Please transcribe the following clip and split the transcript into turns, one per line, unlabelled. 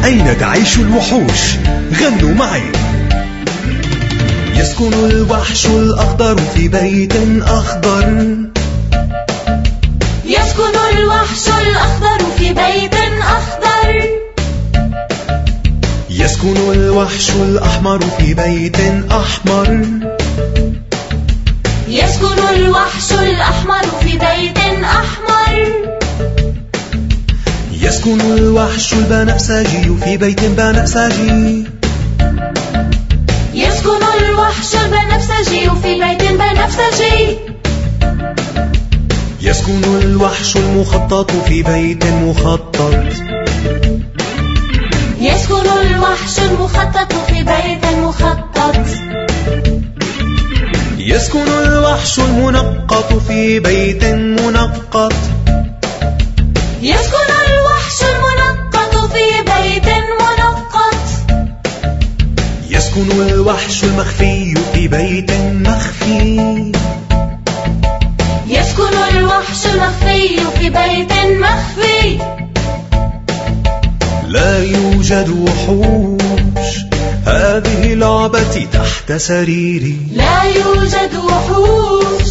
أين تعيش الوحوش؟ غنوا معي. يسكن الوحش الأخضر في بيت أخضر.
يسكن الوحش الأخضر في بيت أخضر.
يسكن الوحش الأحمر في بيت أحمر.
يسكن الوحش الأحمر في بيت أحمر.
يسكن الوحش البنفسجي في بيت بنفسجي.
يسكن الوحش البنفسجي في بيت بنفسجي.
يسكن الوحش المخطط في بيت مخطط.
يسكن الوحش المخطط في بيت مخطط.
يسكن الوحش المنقط في بيت منقط.
يسكن الوحش المنقط في بيت منقط.
يسكن الوحش المخفي في بيت مخفي.
يسكن الوحش المخفي في بيت مخفي.
لا يوجد وحوش، هذه لعبتي تحت سريري.
لا يوجد وحوش،